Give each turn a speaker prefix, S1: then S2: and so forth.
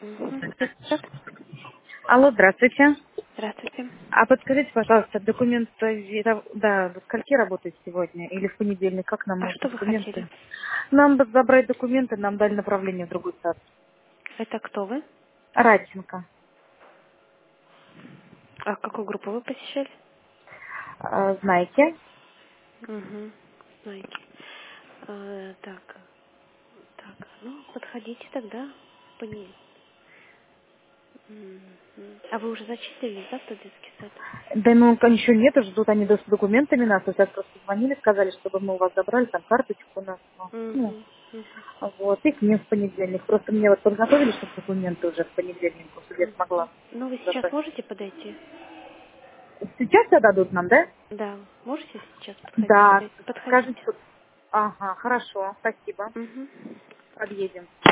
S1: Мгм.
S2: Алло, здравствуйте.
S1: Здравствуйте.
S2: А подскажите, пожалуйста, документы, до скольки работает сегодня? Или в понедельник? Как нам
S1: А
S2: можно
S1: что вы хотели?
S2: документы? Нам бы забрать документы, нам дали направление в другой сад.
S1: Это кто вы?
S2: Радченко.
S1: А какую группу вы посещали?
S2: Знаете?
S1: Угу. Знаете. Так, ну, подходите тогда. Пони- Мгм. А вы уже зачислились, да, в тот детский сад?
S2: Да ну, еще нет, ждут они с документами нас. Сейчас просто звонили, сказали, чтобы мы у вас забрали, там карточку у нас. Ну,
S1: Угу. Угу.
S2: вот, и к ним в понедельник. Просто мне вот подготовили, чтобы документы уже в понедельник, чтобы я смогла
S1: Ну, вы сейчас
S2: забрать.
S1: можете подойти?
S2: Сейчас все дадут нам, да?
S1: Да, можете сейчас подходить?
S2: Да, скажите,
S1: Подходите.
S2: что... Ага, хорошо, спасибо.
S1: Угу.
S2: Подъедем.